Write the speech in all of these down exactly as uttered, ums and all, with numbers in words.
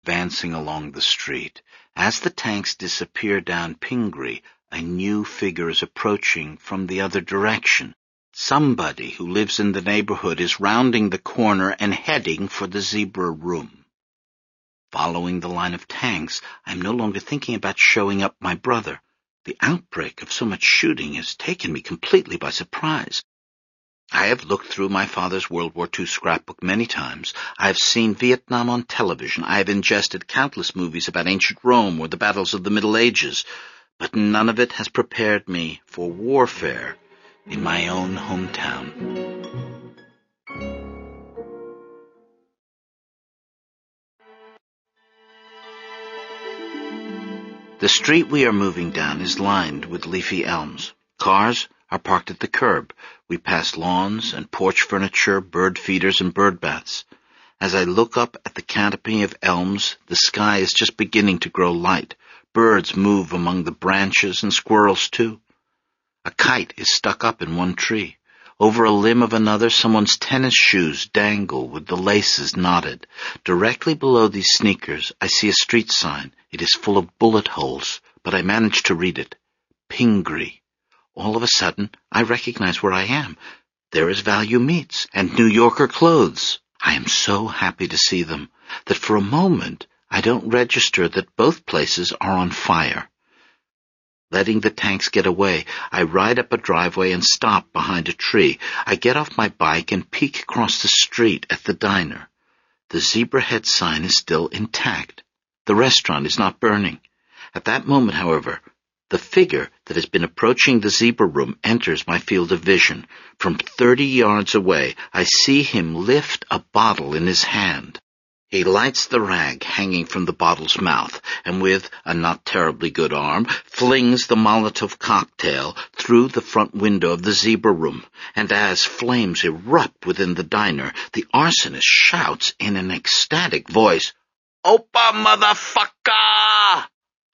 advancing along the street. As the tanks disappear down Pingree, a new figure is approaching from the other direction. Somebody who lives in the neighborhood is rounding the corner and heading for the Zebra Room. Following the line of tanks, I am no longer thinking about showing up my brother. The outbreak of so much shooting has taken me completely by surprise. I have looked through my father's World War Two scrapbook many times. I have seen Vietnam on television. I have ingested countless movies about ancient Rome or the battles of the Middle Ages, but none of it has prepared me for warfare in my own hometown. The street we are moving down is lined with leafy elms. Cars are parked at the curb. We pass lawns and porch furniture, bird feeders, and bird baths. As I look up at the canopy of elms, the sky is just beginning to grow light. Birds move among the branches, and squirrels too. A kite is stuck up in one tree. Over a limb of another, someone's tennis shoes dangle with the laces knotted. Directly below these sneakers, I see a street sign. It is full of bullet holes, but I manage to read it. Pingree. All of a sudden, I recognize where I am. There is Value Meats and New Yorker Clothes. I am so happy to see them that for a moment I don't register that both places are on fire. Letting the tanks get away, I ride up a driveway and stop behind a tree. I get off my bike and peek across the street at the diner. The Zebrahead sign is still intact. The restaurant is not burning. At that moment, however, the figure that has been approaching the Zebra Room enters my field of vision. From thirty yards away, I see him lift a bottle in his hand. He lights the rag hanging from the bottle's mouth, and with a not terribly good arm, flings the Molotov cocktail through the front window of the Zebra Room. And as flames erupt within the diner, the arsonist shouts in an ecstatic voice, "Opa, motherfucker!"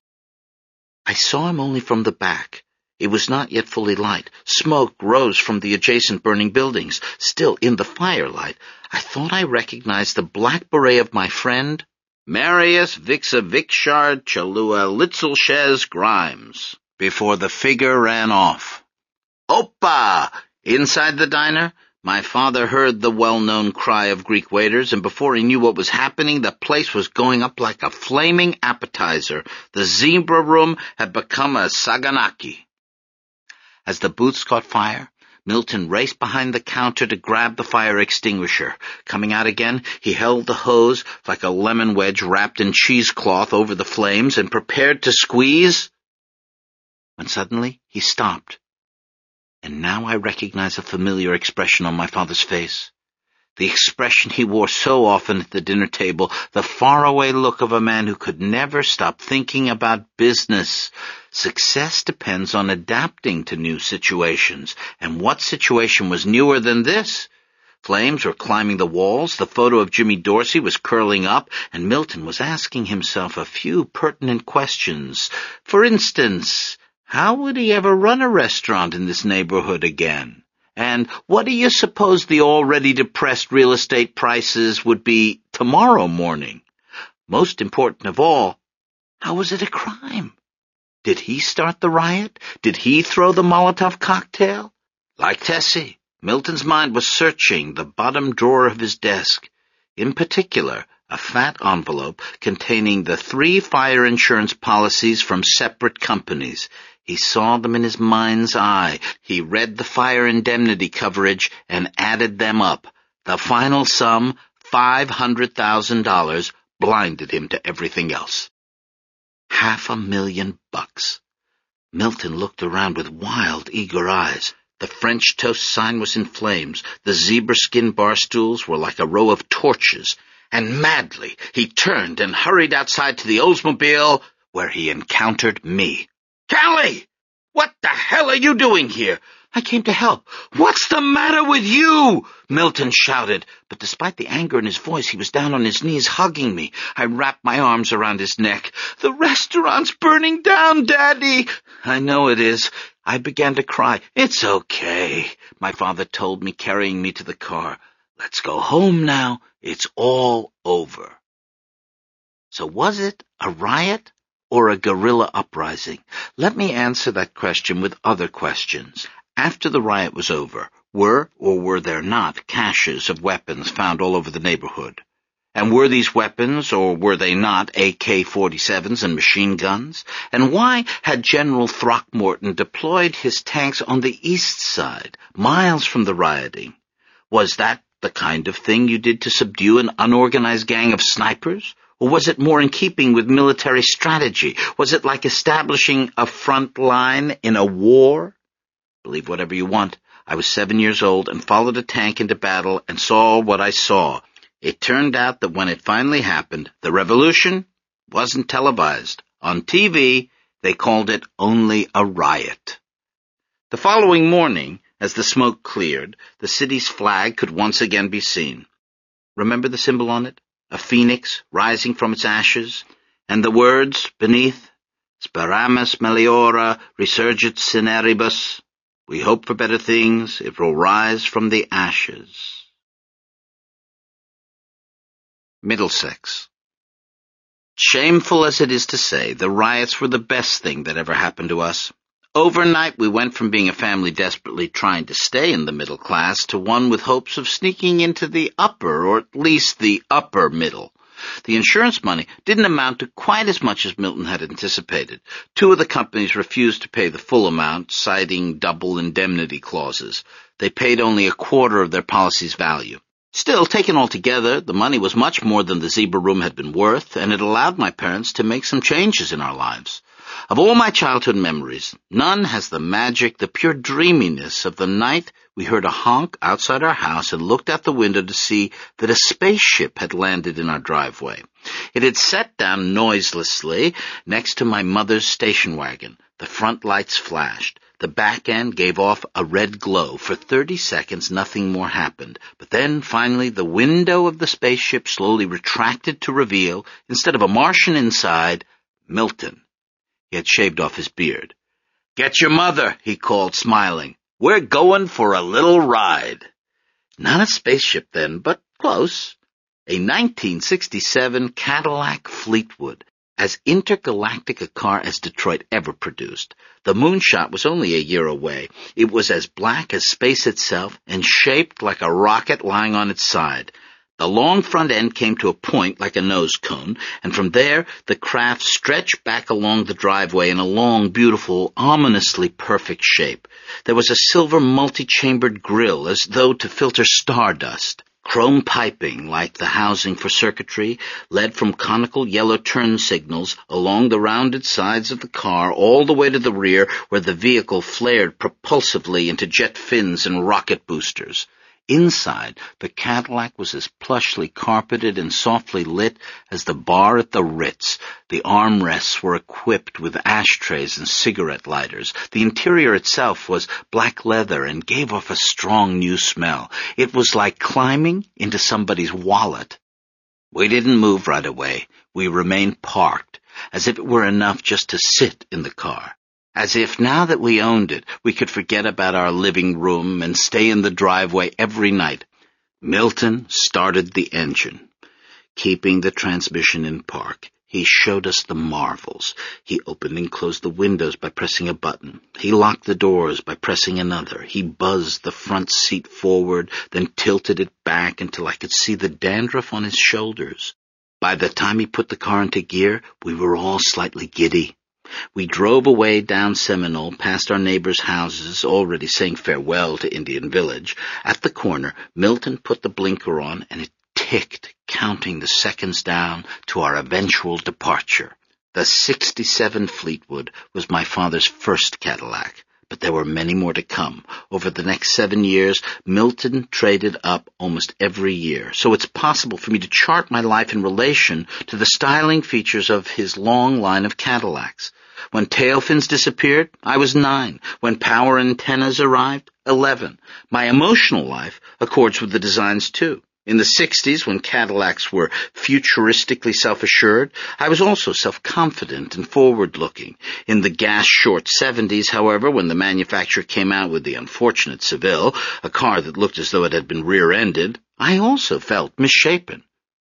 I saw him only from the back. It was not yet fully light. Smoke rose from the adjacent burning buildings. Still, in the firelight, I thought I recognized the black beret of my friend, Marius Vixavikshard Chalua Litzelshez Grimes, before the figure ran off. Opa! Inside the diner, my father heard the well-known cry of Greek waiters, and before he knew what was happening, the place was going up like a flaming appetizer. The Zebra Room had become a saganaki. As the booths caught fire, Milton raced behind the counter to grab the fire extinguisher. Coming out again, he held the hose like a lemon wedge wrapped in cheesecloth over the flames and prepared to squeeze, when suddenly he stopped. And now I recognize a familiar expression on my father's face. The expression he wore so often at the dinner table, the faraway look of a man who could never stop thinking about business. Success depends on adapting to new situations. And what situation was newer than this? Flames were climbing the walls, the photo of Jimmy Dorsey was curling up, and Milton was asking himself a few pertinent questions. For instance, how would he ever run a restaurant in this neighborhood again? And what do you suppose the already depressed real estate prices would be tomorrow morning? Most important of all, how was it a crime? Did he start the riot? Did he throw the Molotov cocktail? Like Tessie, Milton's mind was searching the bottom drawer of his desk. In particular, a fat envelope containing the three fire insurance policies from separate companies. He saw them in his mind's eye. He read the fire indemnity coverage and added them up. The final sum, five hundred thousand dollars, blinded him to everything else. Half a million bucks. Milton looked around with wild, eager eyes. The French toast sign was in flames. The zebra skin bar stools were like a row of torches. And madly, he turned and hurried outside to the Oldsmobile, where he encountered me. Callie! What the hell are you doing here? I came to help. What's the matter with you? Milton shouted, but despite the anger in his voice, he was down on his knees hugging me. I wrapped my arms around his neck. The restaurant's burning down, Daddy. I know it is. I began to cry. It's okay, my father told me, carrying me to the car. Let's go home now. It's all over. So was it a riot or a guerrilla uprising? Let me answer that question with other questions. After the riot was over, were or were there not caches of weapons found all over the neighborhood? And were these weapons, or were they not, A K forty-sevens and machine guns? And why had General Throckmorton deployed his tanks on the east side, miles from the rioting? Was that the kind of thing you did to subdue an unorganized gang of snipers? Or was it more in keeping with military strategy? Was it like establishing a front line in a war? Believe whatever you want. I was seven years old and followed a tank into battle and saw what I saw. It turned out that when it finally happened, the revolution wasn't televised. On T V, they called it only a riot. The following morning, as the smoke cleared, the city's flag could once again be seen. Remember the symbol on it? A phoenix rising from its ashes, and the words beneath, Speramus meliora resurgit cineribus. We hope for better things, it will rise from the ashes. Middlesex. Shameful as it is to say, the riots were the best thing that ever happened to us. Overnight we went from being a family desperately trying to stay in the middle class to one with hopes of sneaking into the upper, or at least the upper middle. The insurance money didn't amount to quite as much as Milton had anticipated. Two of the companies refused to pay the full amount, citing double indemnity clauses. They paid only a quarter of their policy's value. Still, taken altogether, the money was much more than the Zebra Room had been worth, and it allowed my parents to make some changes in our lives. Of all my childhood memories, none has the magic, the pure dreaminess of the night we heard a honk outside our house and looked out the window to see that a spaceship had landed in our driveway. It had set down noiselessly next to my mother's station wagon. The front lights flashed. The back end gave off a red glow. For thirty seconds, nothing more happened. But then, finally, the window of the spaceship slowly retracted to reveal, instead of a Martian inside, Milton. He had shaved off his beard. "Get your mother," he called, smiling. "We're going for a little ride." Not a spaceship then, but close. A nineteen sixty-seven Cadillac Fleetwood, as intergalactic a car as Detroit ever produced. The moonshot was only a year away. It was as black as space itself and shaped like a rocket lying on its side. The long front end came to a point like a nose cone, and from there the craft stretched back along the driveway in a long, beautiful, ominously perfect shape. There was a silver multi-chambered grill, as though to filter stardust. Chrome piping, like the housing for circuitry, led from conical yellow turn signals along the rounded sides of the car all the way to the rear, where the vehicle flared propulsively into jet fins and rocket boosters. Inside, the Cadillac was as plushly carpeted and softly lit as the bar at the Ritz. The armrests were equipped with ashtrays and cigarette lighters. The interior itself was black leather and gave off a strong new smell. It was like climbing into somebody's wallet. We didn't move right away. We remained parked, as if it were enough just to sit in the car. As if now that we owned it, we could forget about our living room and stay in the driveway every night. Milton started the engine. Keeping the transmission in park, he showed us the marvels. He opened and closed the windows by pressing a button. He locked the doors by pressing another. He buzzed the front seat forward, then tilted it back until I could see the dandruff on his shoulders. By the time he put the car into gear, we were all slightly giddy. We drove away down Seminole, past our neighbors' houses, already saying farewell to Indian Village. At the corner, Milton put the blinker on, and it ticked, counting the seconds down to our eventual departure. The sixty-seven Fleetwood was my father's first Cadillac, but there were many more to come. Over the next seven years, Milton traded up almost every year, so it's possible for me to chart my life in relation to the styling features of his long line of Cadillacs. When tail fins disappeared, I was nine. When power antennas arrived, eleven. My emotional life accords with the designs, too. In the sixties, when Cadillacs were futuristically self-assured, I was also self-confident and forward-looking. In the gas-short seventies, however, when the manufacturer came out with the unfortunate Seville, a car that looked as though it had been rear-ended, I also felt misshapen.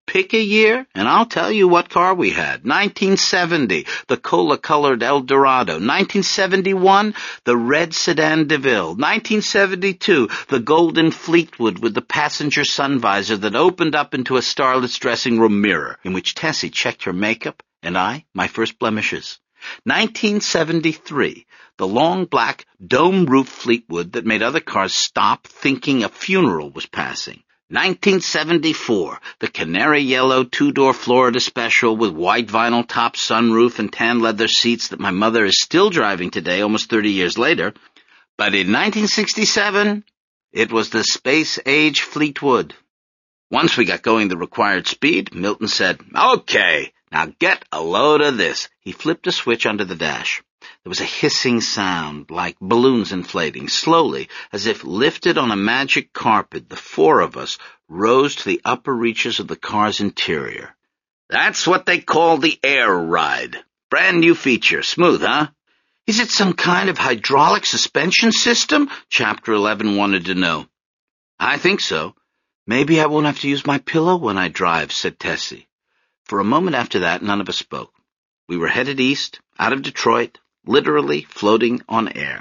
Pick a year, and I'll tell you what car we had. nineteen seventy, the cola-colored Eldorado. nineteen seventy-one, the red sedan DeVille. nineteen seventy-two, the golden Fleetwood with the passenger sun visor that opened up into a starlet's dressing room mirror, in which Tessie checked her makeup, and I, my first blemishes. nineteen seventy-three, the long black dome-roof Fleetwood that made other cars stop thinking a funeral was passing. nineteen seventy-four, the canary yellow two-door Florida Special with white vinyl top sunroof and tan leather seats that my mother is still driving today, almost thirty years later. But in nineteen sixty-seven, it was the space-age Fleetwood. Once we got going the required speed, Milton said, "Okay, now get a load of this." He flipped a switch under the dash. There was a hissing sound, like balloons inflating. Slowly, as if lifted on a magic carpet, the four of us rose to the upper reaches of the car's interior. That's what they call the air ride. Brand new feature. Smooth, huh? Is it some kind of hydraulic suspension system? Chapter eleven wanted to know. I think so. Maybe I won't have to use my pillow when I drive, said Tessie. For a moment after that, none of us spoke. We were headed east, out of Detroit, literally floating on air.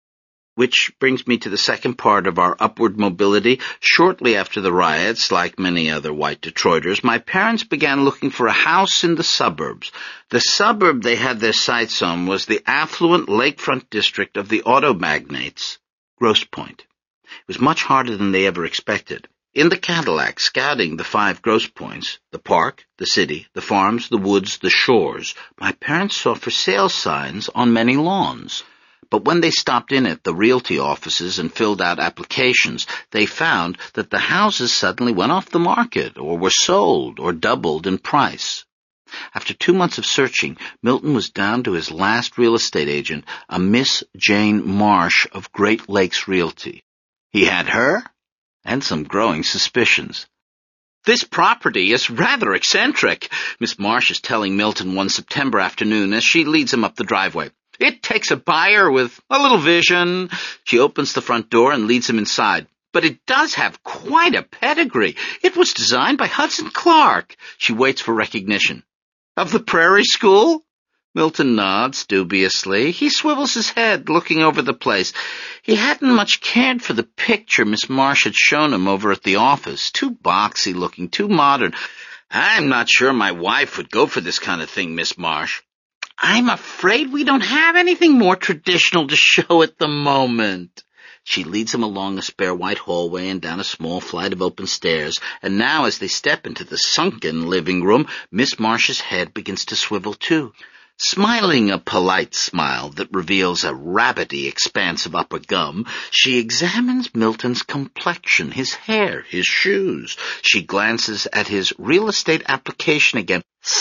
Which brings me to the second part of our upward mobility. Shortly after the riots, like many other white Detroiters, my parents began looking for a house in the suburbs. The suburb they had their sights on was the affluent lakefront district of the auto magnates, Grosse Pointe. It was much harder than they ever expected. In the Cadillac, scouting the five Grosse Pointes, the park, the city, the farms, the woods, the shores, my parents saw for sale signs on many lawns. But when they stopped in at the realty offices and filled out applications, they found that the houses suddenly went off the market or were sold or doubled in price. After two months of searching, Milton was down to his last real estate agent, a Miss Jane Marsh of Great Lakes Realty. He had her and some growing suspicions. "This property is rather eccentric," Miss Marsh is telling Milton one September afternoon as she leads him up the driveway. "It takes a buyer with a little vision." She opens the front door and leads him inside. "But it does have quite a pedigree. It was designed by Hudson Clark." She waits for recognition. "Of the Prairie School?" Milton nods dubiously. He swivels his head, looking over the place. He hadn't much cared for the picture Miss Marsh had shown him over at the office. Too boxy-looking, too modern. "I'm not sure my wife would go for this kind of thing, Miss Marsh." "I'm afraid we don't have anything more traditional to show at the moment." She leads him along a spare white hallway and down a small flight of open stairs, and now as they step into the sunken living room, Miss Marsh's head begins to swivel too. Smiling a polite smile that reveals a rabbity expanse of upper gum, she examines Milton's complexion, his hair, his shoes. She glances at his real estate application again.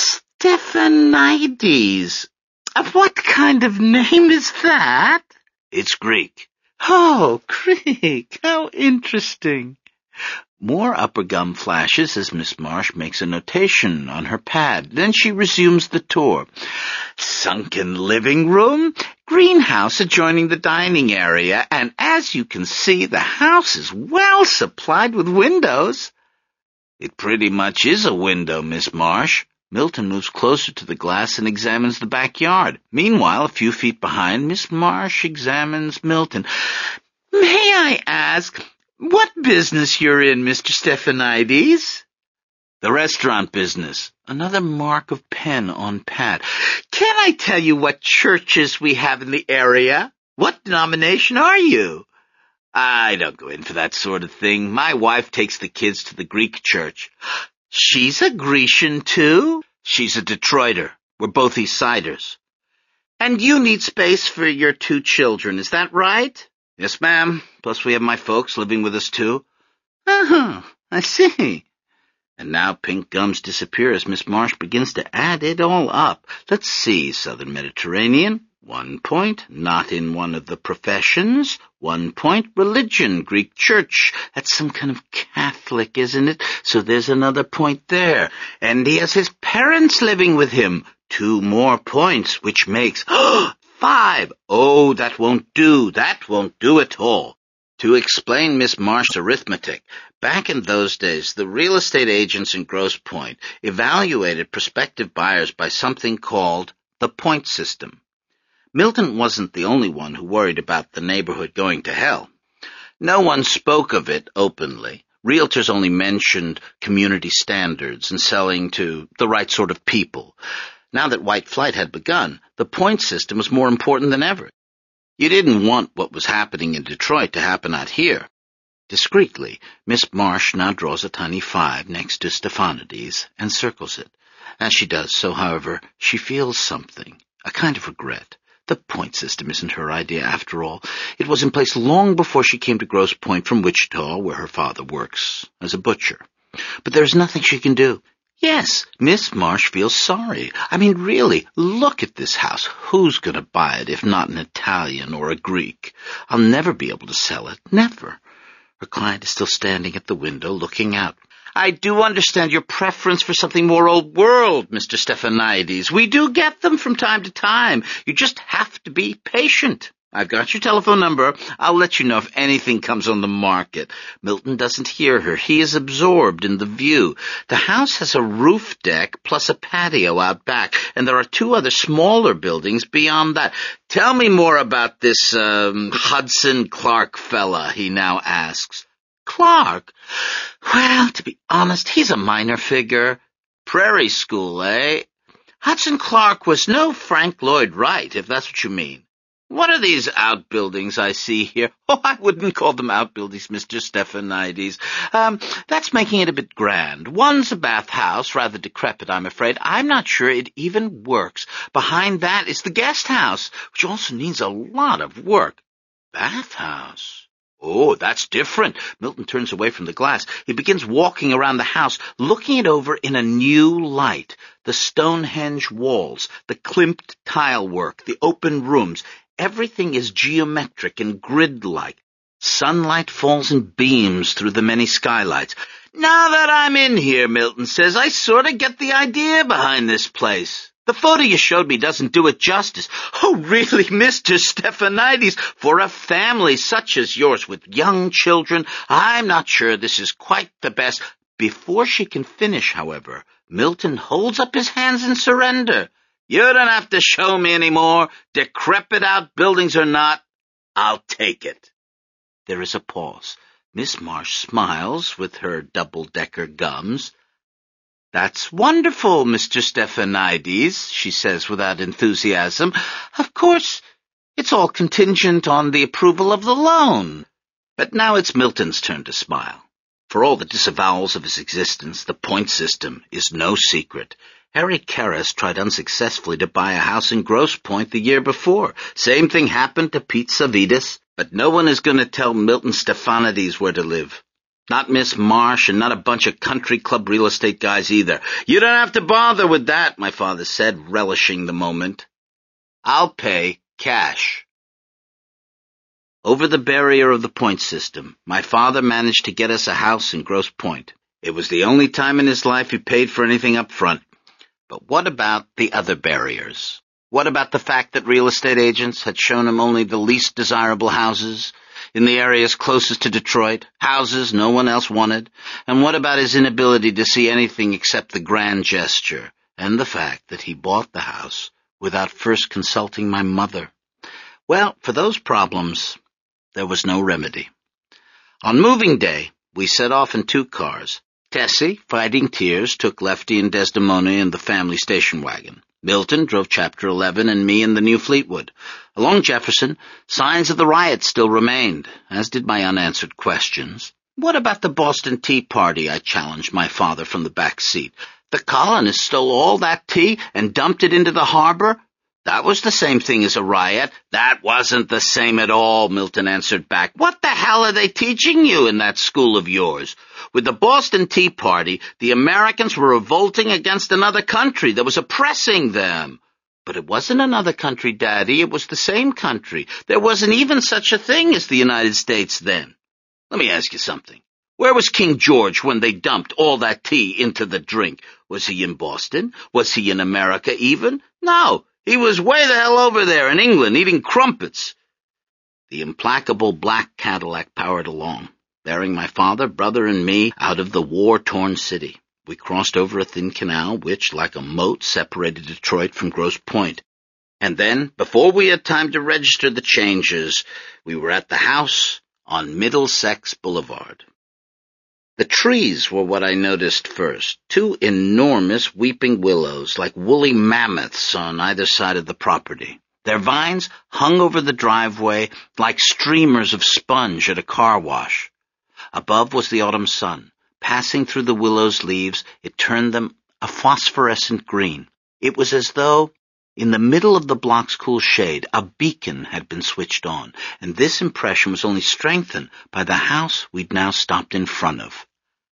"Stephanides. What kind of name is that?" "It's Greek." "Oh, Greek. How interesting." More upper gum flashes as Miss Marsh makes a notation on her pad. Then she resumes the tour. "Sunken living room, greenhouse adjoining the dining area, and as you can see, the house is well supplied with windows." "It pretty much is a window, Miss Marsh." Milton moves closer to the glass and examines the backyard. Meanwhile, a few feet behind, Miss Marsh examines Milton. "May I ask what business you're in, Mister Stephanides?" "The restaurant business." Another mark of pen on pad. "Can I tell you what churches we have in the area? What denomination are you?" "I don't go in for that sort of thing. My wife takes the kids to the Greek church." "She's a Grecian, too?" "She's a Detroiter. We're both East-Siders." "And you need space for your two children, is that right?" "Yes, ma'am. Plus we have my folks living with us, too." "Uh-huh, I see." And now pink gums disappear as Miss Marsh begins to add it all up. Let's see, Southern Mediterranean, one point, not in one of the professions, one point, religion, Greek church. That's some kind of Catholic, isn't it? So there's another point there. And he has his parents living with him. Two more points, which makes, oh, five. Oh, that won't do. That won't do at all. To explain Miss Marsh's arithmetic, back in those days, the real estate agents in Grosse Pointe evaluated prospective buyers by something called the point system. Milton wasn't the only one who worried about the neighborhood going to hell. No one spoke of it openly. Realtors only mentioned community standards and selling to the right sort of people. Now that white flight had begun, the point system was more important than ever. You didn't want what was happening in Detroit to happen out here. Discreetly, Miss Marsh now draws a tiny five next to Stefanides and circles it. As she does so, however, she feels something, a kind of regret. The point system isn't her idea, after all. It was in place long before she came to Grosse Pointe from Wichita, where her father works as a butcher. But there's nothing she can do. Yes, Miss Marsh feels sorry. I mean, really, look at this house. Who's going to buy it if not an Italian or a Greek? I'll never be able to sell it. Never. Her client is still standing at the window, looking out. I do understand your preference for something more old world, Mister Stefanides. We do get them from time to time. You just have to be patient. I've got your telephone number. I'll let you know if anything comes on the market. Milton doesn't hear her. He is absorbed in the view. The house has a roof deck plus a patio out back, and there are two other smaller buildings beyond that. Tell me more about this um, Hudson Clark fella, he now asks. Clark? Well, to be honest, he's a minor figure. Prairie school, eh? Hudson Clark was no Frank Lloyd Wright, if that's what you mean. What are these outbuildings I see here? Oh, I wouldn't call them outbuildings, Mister Stefanides. Um, that's making it a bit grand. One's a bathhouse, rather decrepit, I'm afraid. I'm not sure it even works. Behind that is the guest house, which also needs a lot of work. Bathhouse? Oh, that's different. Milton turns away from the glass. He begins walking around the house, looking it over in a new light. The Stonehenge walls, the klimt tile work, the open rooms. Everything is geometric and grid-like. Sunlight falls in beams through the many skylights. Now that I'm in here, Milton says, I sort of get the idea behind this place. The photo you showed me doesn't do it justice. Oh, really, Mister Stefanides, for a family such as yours with young children, I'm not sure this is quite the best. Before she can finish, however, Milton holds up his hands in surrender. You don't have to show me any more. Decrepit outbuildings or not, I'll take it. There is a pause. Miss Marsh smiles with her double-decker gums. That's wonderful, Mister Stefanides, she says without enthusiasm. Of course, it's all contingent on the approval of the loan. But now it's Milton's turn to smile. For all the disavowals of his existence, the point system is no secret. Harry Karras tried unsuccessfully to buy a house in Grosse Pointe the year before. Same thing happened to Pete Savides, but no one is going to tell Milton Stefanides where to live. Not Miss Marsh and not a bunch of country club real estate guys either. You don't have to bother with that, my father said, relishing the moment. I'll pay cash. Over the barrier of the point system, my father managed to get us a house in Grosse Pointe. It was the only time in his life he paid for anything up front. But what about the other barriers? What about the fact that real estate agents had shown him only the least desirable houses in the areas closest to Detroit, houses no one else wanted? And what about his inability to see anything except the grand gesture, and the fact that he bought the house without first consulting my mother? Well, for those problems, there was no remedy. On moving day, we set off in two cars. Tessie, fighting tears, took Lefty and Desdemona in the family station wagon. Milton drove Chapter eleven and me in the new Fleetwood. Along Jefferson, signs of the riot still remained, as did my unanswered questions. What about the Boston Tea Party? I challenged my father from the back seat. The colonists stole all that tea and dumped it into the harbor? That was the same thing as a riot. That wasn't the same at all, Milton answered back. What the hell are they teaching you in that school of yours? With the Boston Tea Party, the Americans were revolting against another country that was oppressing them. But it wasn't another country, Daddy. It was the same country. There wasn't even such a thing as the United States then. Let me ask you something. Where was King George when they dumped all that tea into the drink? Was he in Boston? Was he in America even? No. He was way the hell over there in England eating crumpets. The implacable black Cadillac powered along, bearing my father, brother, and me out of the war-torn city. We crossed over a thin canal which, like a moat, separated Detroit from Grosse Pointe. And then, before we had time to register the changes, we were at the house on Middlesex Boulevard. The trees were what I noticed first, two enormous weeping willows like woolly mammoths on either side of the property. Their vines hung over the driveway like streamers of sponge at a car wash. Above was the autumn sun. Passing through the willow's leaves, it turned them a phosphorescent green. It was as though, in the middle of the block's cool shade, a beacon had been switched on, and this impression was only strengthened by the house we'd now stopped in front of.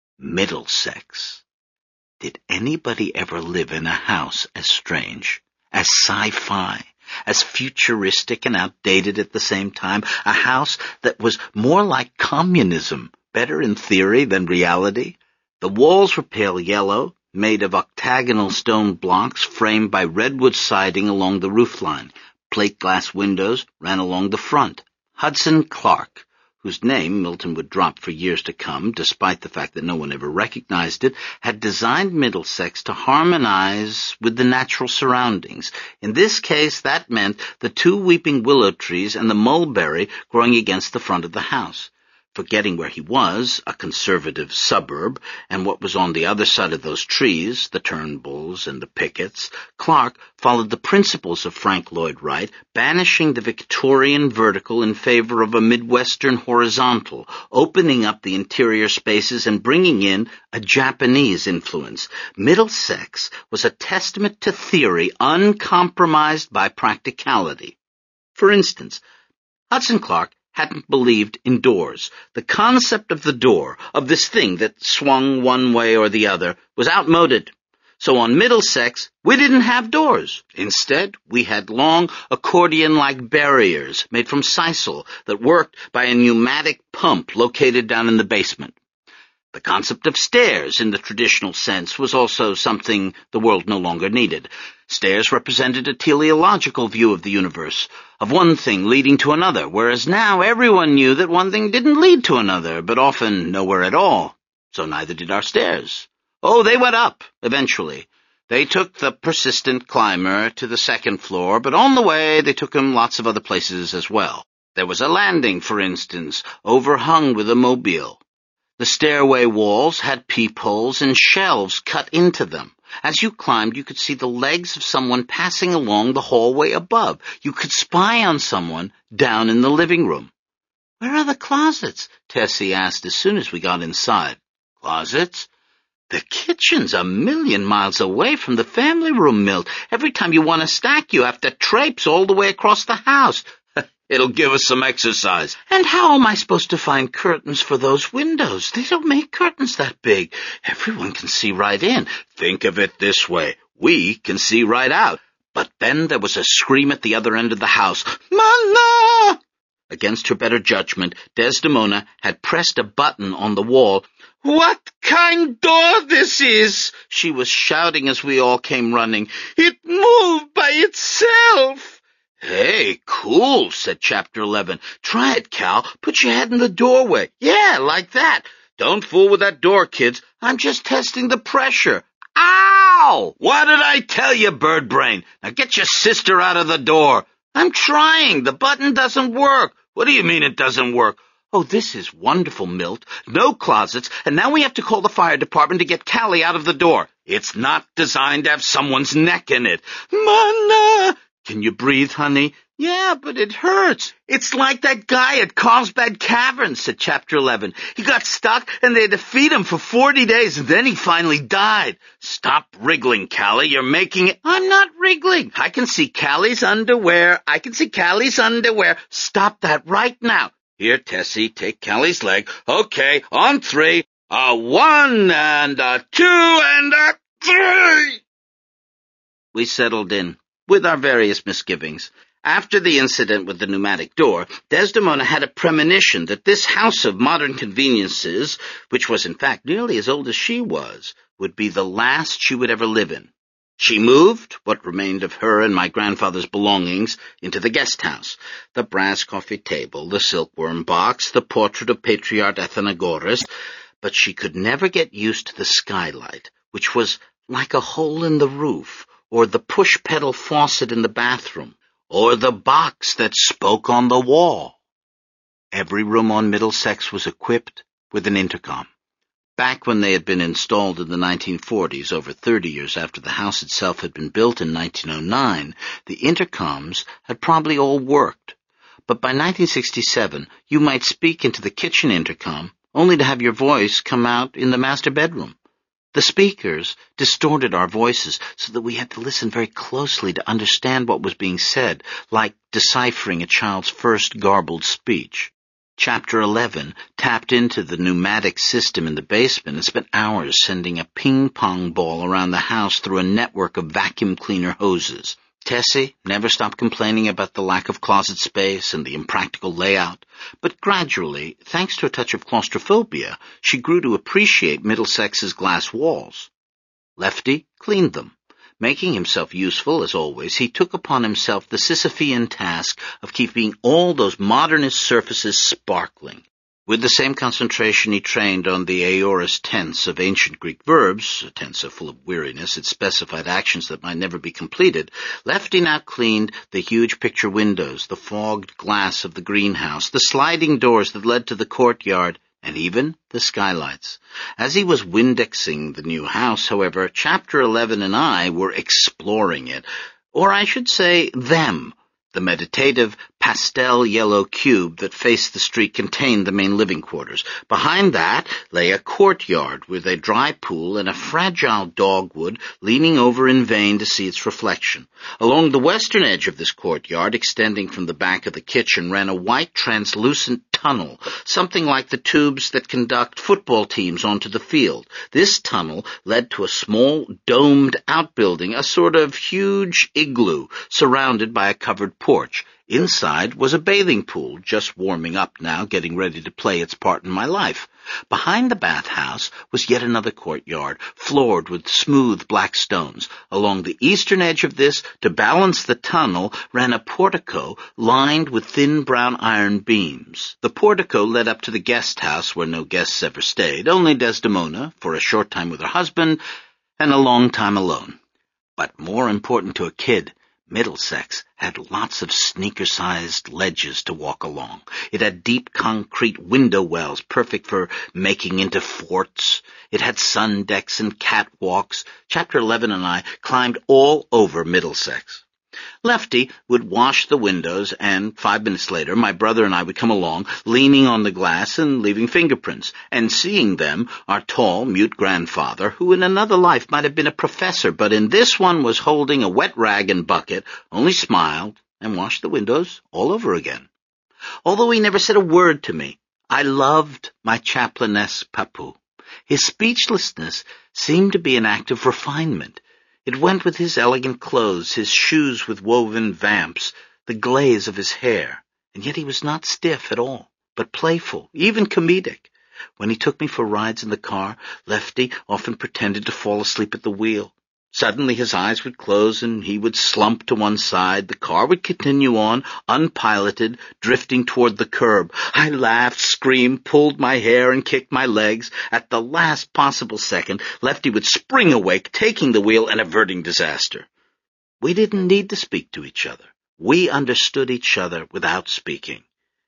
Middlesex. Did anybody ever live in a house as strange, as sci-fi, as futuristic and outdated at the same time? A house that was more like communism, better in theory than reality. The walls were pale yellow, made of octagonal stone blocks framed by redwood siding along the roofline. Plate glass windows ran along the front. Hudson Clark, whose name Milton would drop for years to come, despite the fact that no one ever recognized it, had designed Middlesex to harmonize with the natural surroundings. In this case, that meant the two weeping willow trees and the mulberry growing against the front of the house. Forgetting where he was, a conservative suburb, and what was on the other side of those trees, the Turnbulls and the Pickets, Clark followed the principles of Frank Lloyd Wright, banishing the Victorian vertical in favor of a Midwestern horizontal, opening up the interior spaces and bringing in a Japanese influence. Middlesex was a testament to theory uncompromised by practicality. For instance, Hudson Clark hadn't believed in doors. The concept of the door, of this thing that swung one way or the other, was outmoded. So on Middlesex, we didn't have doors. Instead, we had long, accordion-like barriers made from sisal that worked by a pneumatic pump located down in the basement. The concept of stairs, in the traditional sense, was also something the world no longer needed. Stairs represented a teleological view of the universe, of one thing leading to another, whereas now everyone knew that one thing didn't lead to another, but often nowhere at all. So neither did our stairs. Oh, they went up, eventually. They took the persistent climber to the second floor, but on the way they took him lots of other places as well. There was a landing, for instance, overhung with a mobile. The stairway walls had peepholes and shelves cut into them. As you climbed, you could see the legs of someone passing along the hallway above. You could spy on someone down in the living room. "Where are the closets?" Tessie asked as soon as we got inside. "Closets? The kitchen's a million miles away from the family room, Milt. Every time you want a snack, you have to traipse all the way across the house." "It'll give us some exercise." "And how am I supposed to find curtains for those windows? They don't make curtains that big. Everyone can see right in." "Think of it this way. We can see right out." But then there was a scream at the other end of the house. "Mama!" Against her better judgment, Desdemona had pressed a button on the wall. "What kind door this is?" she was shouting as we all came running. "It moved by itself." "Hey, cool," said Chapter eleven. "Try it, Cal. Put your head in the doorway. Yeah, like that. Don't fool with that door, kids. I'm just testing the pressure." "Ow! What did I tell you, bird brain? Now get your sister out of the door." "I'm trying. The button doesn't work." "What do you mean it doesn't work?" "Oh, this is wonderful, Milt. No closets, and now we have to call the fire department to get Callie out of the door." "It's not designed to have someone's neck in it." "Mana!" "Can you breathe, honey?" "Yeah, but it hurts." "It's like that guy at Carlsbad Caverns," said Chapter eleven. "He got stuck, and they had to feed him for forty days, and then he finally died." "Stop wriggling, Callie. You're making it—" "I'm not wriggling. I can see Callie's underwear. I can see Callie's underwear." "Stop that right now." "Here, Tessie, take Callie's leg." "Okay, on three. A one, and a two, and a three." We settled in, with our various misgivings. After the incident with the pneumatic door, Desdemona had a premonition that this house of modern conveniences, which was in fact nearly as old as she was, would be the last she would ever live in. She moved what remained of her and my grandfather's belongings into the guest house, the brass coffee table, the silkworm box, the portrait of Patriarch Athenagoras, but she could never get used to the skylight, which was like a hole in the roof, or the push-pedal faucet in the bathroom, or the box that spoke on the wall. Every room on Middlesex was equipped with an intercom. Back when they had been installed in the nineteen forties, over thirty years after the house itself had been built in nineteen oh nine, the intercoms had probably all worked. But by nineteen sixty-seven, you might speak into the kitchen intercom, only to have your voice come out in the master bedroom. The speakers distorted our voices so that we had to listen very closely to understand what was being said, like deciphering a child's first garbled speech. Chapter eleven tapped into the pneumatic system in the basement and spent hours sending a ping-pong ball around the house through a network of vacuum cleaner hoses. Tessie never stopped complaining about the lack of closet space and the impractical layout, but gradually, thanks to a touch of claustrophobia, she grew to appreciate Middlesex's glass walls. Lefty cleaned them. Making himself useful, as always, he took upon himself the Sisyphean task of keeping all those modernist surfaces sparkling. With the same concentration he trained on the aorist tense of ancient Greek verbs, a tense so full of weariness it specified actions that might never be completed, Lefty now cleaned the huge picture windows, the fogged glass of the greenhouse, the sliding doors that led to the courtyard, and even the skylights. As he was Windexing the new house, however, Chapter eleven and I were exploring it, or I should say them. The meditative pastel yellow cube that faced the street contained the main living quarters. Behind that lay a courtyard with a dry pool and a fragile dogwood leaning over in vain to see its reflection. Along the western edge of this courtyard, extending from the back of the kitchen, ran a white translucent tunnel, something like the tubes that conduct football teams onto the field. This tunnel led to a small domed outbuilding, a sort of huge igloo surrounded by a covered porch. Inside was a bathing pool, just warming up now, getting ready to play its part in my life. Behind the bathhouse was yet another courtyard, floored with smooth black stones. Along the eastern edge of this, to balance the tunnel, ran a portico lined with thin brown iron beams. The portico led up to the guest house, where no guests ever stayed, only Desdemona, for a short time with her husband, and a long time alone. But more important to a kid, Middlesex had lots of sneaker-sized ledges to walk along. It had deep concrete window wells, perfect for making into forts. It had sun decks and catwalks. Chapter eleven and I climbed all over Middlesex. Lefty would wash the windows, and five minutes later my brother and I would come along, leaning on the glass and leaving fingerprints. And seeing them, our tall, mute grandfather, who in another life might have been a professor, but in this one was holding a wet rag and bucket, only smiled and washed the windows all over again. Although he never said a word to me, I loved my chaplainess Papu. His speechlessness seemed to be an act of refinement. It went with his elegant clothes, his shoes with woven vamps, the glaze of his hair, and yet he was not stiff at all, but playful, even comedic. When he took me for rides in the car, Lefty often pretended to fall asleep at the wheel. Suddenly his eyes would close and he would slump to one side. The car would continue on, unpiloted, drifting toward the curb. I laughed, screamed, pulled my hair, and kicked my legs. At the last possible second, Lefty would spring awake, taking the wheel and averting disaster. We didn't need to speak to each other. We understood each other without speaking.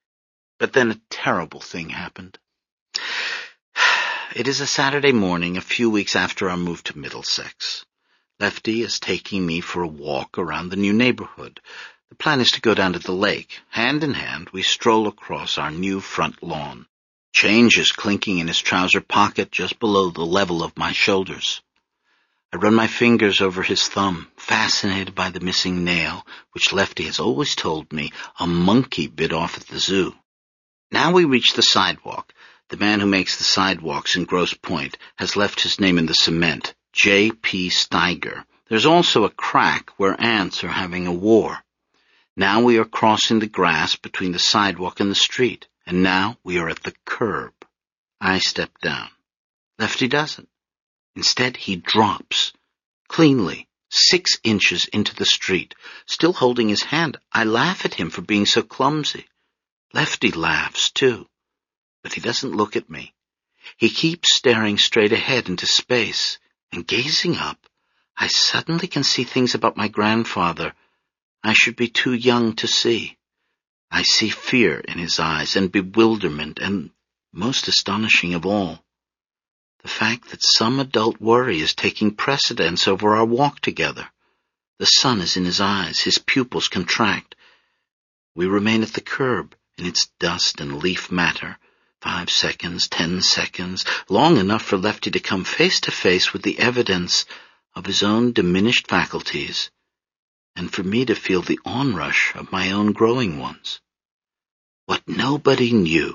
But then a terrible thing happened. It is a Saturday morning, a few weeks after our move to Middlesex. Lefty is taking me for a walk around the new neighborhood. The plan is to go down to the lake. Hand in hand, we stroll across our new front lawn. Change is clinking in his trouser pocket just below the level of my shoulders. I run my fingers over his thumb, fascinated by the missing nail, which Lefty has always told me a monkey bit off at the zoo. Now we reach the sidewalk. The man who makes the sidewalks in Grosse Pointe has left his name in the cement. J P Steiger. There's also a crack where ants are having a war. Now we are crossing the grass between the sidewalk and the street, and now we are at the curb. I step down. Lefty doesn't. Instead, he drops, cleanly, six inches into the street. Still holding his hand, I laugh at him for being so clumsy. Lefty laughs, too, but he doesn't look at me. He keeps staring straight ahead into space, and gazing up, I suddenly can see things about my grandfather I should be too young to see. I see fear in his eyes and bewilderment, and, most astonishing of all, the fact that some adult worry is taking precedence over our walk together. The sun is in his eyes, his pupils contract. We remain at the curb in its dust and leaf matter, five seconds, ten seconds, long enough for Lefty to come face to face with the evidence of his own diminished faculties, and for me to feel the onrush of my own growing ones. What nobody knew.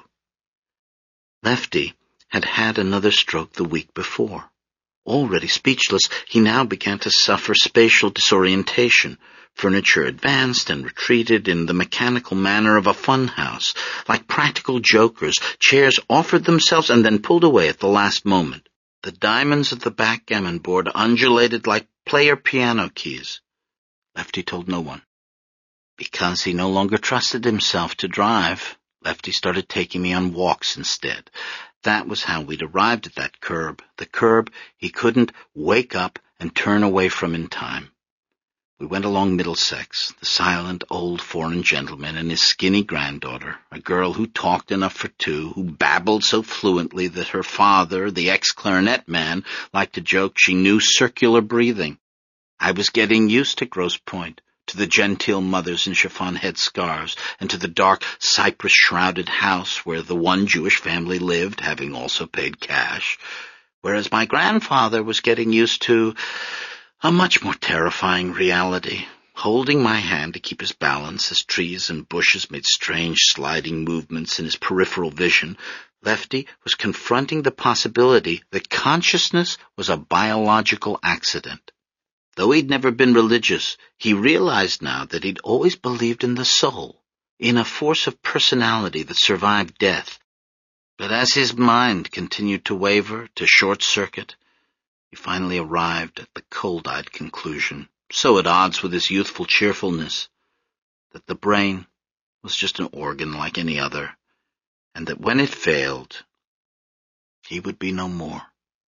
Lefty had had another stroke the week before. Already speechless, he now began to suffer spatial disorientation. Furniture advanced and retreated in the mechanical manner of a funhouse. Like practical jokers, chairs offered themselves and then pulled away at the last moment. The diamonds of the backgammon board undulated like player piano keys. Lefty told no one. Because he no longer trusted himself to drive, Lefty started taking me on walks instead. That was how we'd arrived at that curb, the curb he couldn't wake up and turn away from in time. We went along Middlesex, the silent old foreign gentleman and his skinny granddaughter, a girl who talked enough for two, who babbled so fluently that her father, the ex-clarinet man, liked to joke she knew circular breathing. I was getting used to Grosse Pointe, to the genteel mothers in chiffon headscarves, and to the dark cypress-shrouded house where the one Jewish family lived, having also paid cash, whereas my grandfather was getting used to a much more terrifying reality, holding my hand to keep his balance as trees and bushes made strange sliding movements in his peripheral vision. Lefty was confronting the possibility that consciousness was a biological accident. Though he'd never been religious, he realized now that he'd always believed in the soul, in a force of personality that survived death. But as his mind continued to waver, to short-circuit, he finally arrived at the cold-eyed conclusion, so at odds with his youthful cheerfulness, that the brain was just an organ like any other, and that when it failed, he would be no more.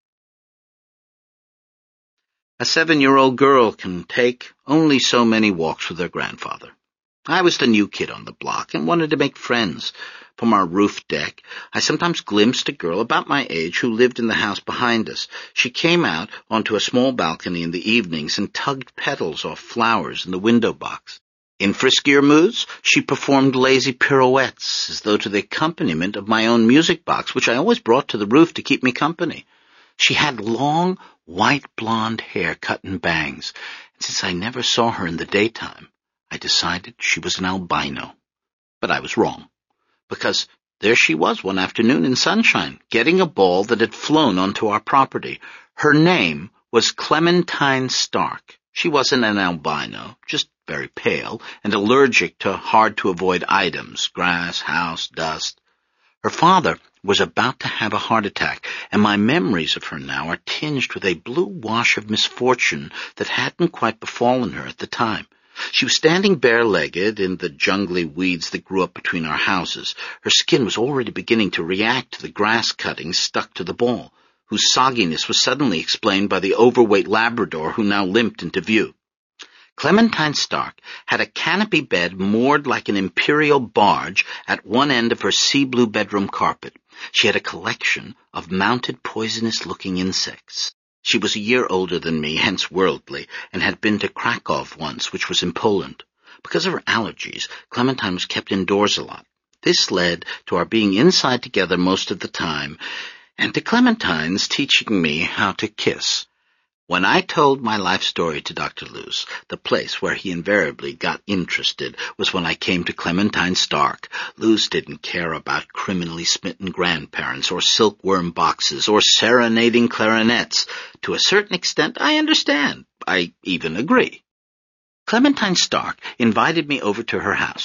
A seven-year-old girl can take only so many walks with her grandfather. I was the new kid on the block and wanted to make friends. From our roof deck, I sometimes glimpsed a girl about my age who lived in the house behind us. She came out onto a small balcony in the evenings and tugged petals off flowers in the window box. In friskier moods, she performed lazy pirouettes, as though to the accompaniment of my own music box, which I always brought to the roof to keep me company. She had long, white blonde hair cut in bangs, and since I never saw her in the daytime, I decided she was an albino. But I was wrong, because there she was one afternoon in sunshine, getting a ball that had flown onto our property. Her name was Clementine Stark. She wasn't an albino, just very pale, and allergic to hard-to-avoid items, grass, house, dust. Her father was about to have a heart attack, and my memories of her now are tinged with a blue wash of misfortune that hadn't quite befallen her at the time. She was standing bare-legged in the jungly weeds that grew up between our houses. Her skin was already beginning to react to the grass cuttings stuck to the ball, whose sogginess was suddenly explained by the overweight Labrador who now limped into view. Clementine Stark had a canopy bed moored like an imperial barge at one end of her sea-blue bedroom carpet. She had a collection of mounted poisonous-looking insects. She was a year older than me, hence worldly, and had been to Krakow once, which was in Poland. Because of her allergies, Clementine was kept indoors a lot. This led to our being inside together most of the time, and to Clementine's teaching me how to kiss. When I told my life story to Doctor Luce, the place where he invariably got interested was when I came to Clementine Stark. Luce didn't care about criminally smitten grandparents or silkworm boxes or serenading clarinets. To a certain extent, I understand. I even agree. Clementine Stark invited me over to her house.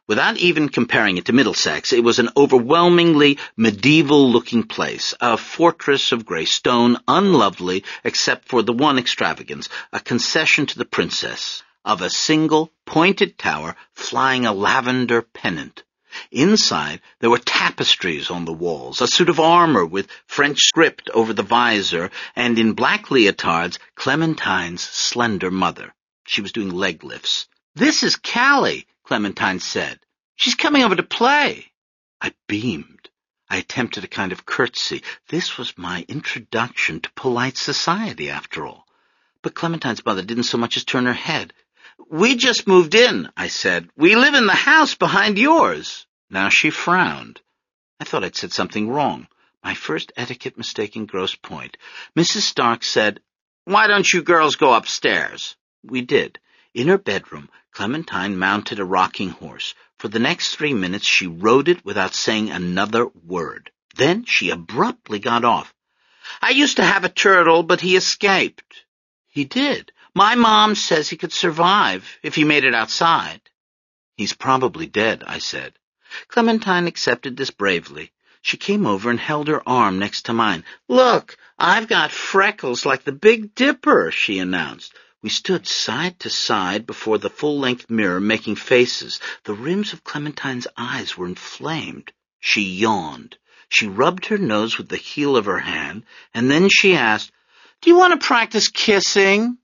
Without even comparing it to Middlesex, it was an overwhelmingly medieval-looking place, a fortress of grey stone, unlovely except for the one extravagance, a concession to the princess, of a single pointed tower flying a lavender pennant. Inside, there were tapestries on the walls, a suit of armor with French script over the visor, and in black leotards, Clementine's slender mother. She was doing leg lifts. "This is Callie," Clementine said. "She's coming over to play." I beamed. I attempted a kind of curtsy. This was my introduction to polite society, after all. But Clementine's mother didn't so much as turn her head. "We just moved in," I said. "We live in the house behind yours." Now she frowned. I thought I'd said something wrong. My first etiquette mistake in Grosse Pointe. Missus Stark said, "Why don't you girls go upstairs?" We did. In her bedroom, Clementine mounted a rocking horse. For the next three minutes she rode it without saying another word. Then she abruptly got off. "I used to have a turtle, but he escaped." "He did. My mom says he could survive if he made it outside." "He's probably dead," I said. Clementine accepted this bravely. She came over and held her arm next to mine. "Look, I've got freckles like the Big Dipper," she announced. We stood side to side before the full-length mirror, making faces. The rims of Clementine's eyes were inflamed. She yawned. She rubbed her nose with the heel of her hand, and then she asked, "Do you want to practice kissing?"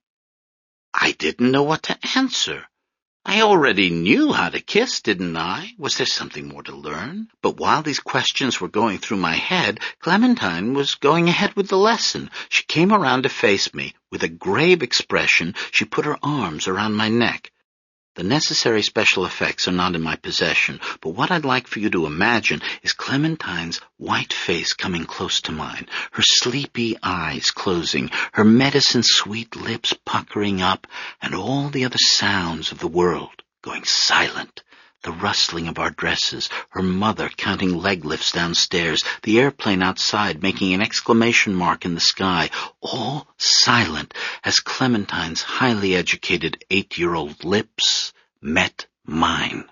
I didn't know what to answer. I already knew how to kiss, didn't I? Was there something more to learn? But while these questions were going through my head, Clementine was going ahead with the lesson. She came around to face me. With a grave expression, she put her arms around my neck. The necessary special effects are not in my possession, but what I'd like for you to imagine is Clementine's white face coming close to mine, her sleepy eyes closing, her medicine-sweet lips puckering up, and all the other sounds of the world going silent. The rustling of our dresses, her mother counting leg lifts downstairs, the airplane outside making an exclamation mark in the sky, all silent as Clementine's highly educated eight-year-old lips met mine.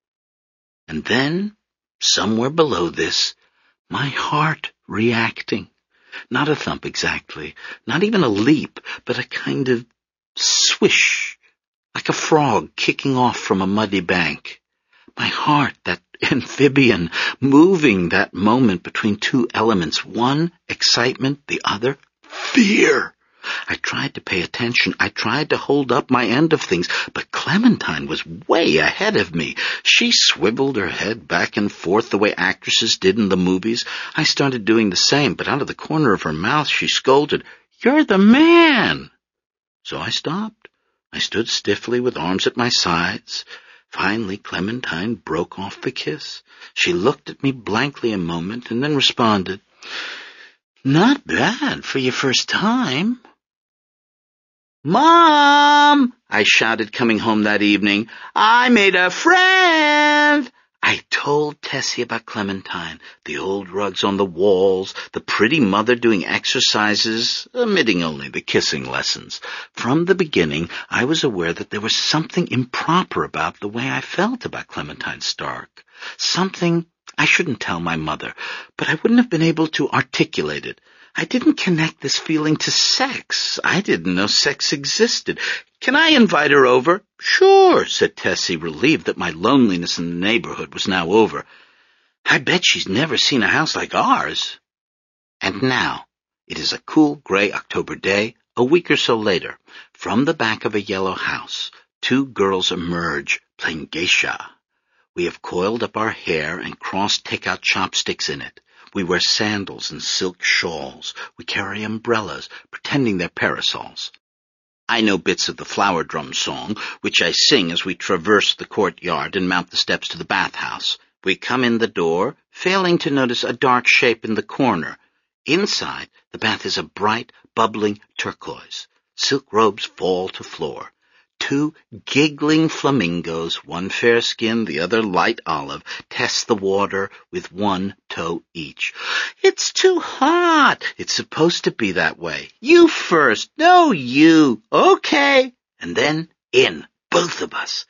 And then, somewhere below this, my heart reacting. Not a thump exactly, not even a leap, but a kind of swish, like a frog kicking off from a muddy bank. My heart, that amphibian, moving that moment between two elements, one excitement, the other fear. I tried to pay attention. I tried to hold up my end of things, but Clementine was way ahead of me. She swiveled her head back and forth the way actresses did in the movies. I started doing the same, but out of the corner of her mouth she scolded, "You're the man!" So I stopped. I stood stiffly with arms at my sides. Finally, Clementine broke off the kiss. She looked at me blankly a moment and then responded, "Not bad for your first time." "Mom!" I shouted coming home that evening. "I made a friend!" I told Tessie about Clementine, the old rugs on the walls, the pretty mother doing exercises, omitting only the kissing lessons. From the beginning, I was aware that there was something improper about the way I felt about Clementine Stark. Something I shouldn't tell my mother, but I wouldn't have been able to articulate it. I didn't connect this feeling to sex. I didn't know sex existed. "Can I invite her over?" "Sure," said Tessie, relieved that my loneliness in the neighborhood was now over. "I bet she's never seen a house like ours." And now, it is a cool gray October day, a week or so later. From the back of a yellow house, two girls emerge, playing geisha. We have coiled up our hair and crossed take-out chopsticks in it. We wear sandals and silk shawls. We carry umbrellas, pretending they're parasols. I know bits of the Flower Drum song, which I sing as we traverse the courtyard and mount the steps to the bathhouse. We come in the door, failing to notice a dark shape in the corner. Inside, the bath is a bright, bubbling turquoise. Silk robes fall to floor. Two giggling flamingos, one fair-skinned, the other light olive, test the water with one toe each. "It's too hot." "It's supposed to be that way." "You first." "No, you." "Okay." And then in, both of us.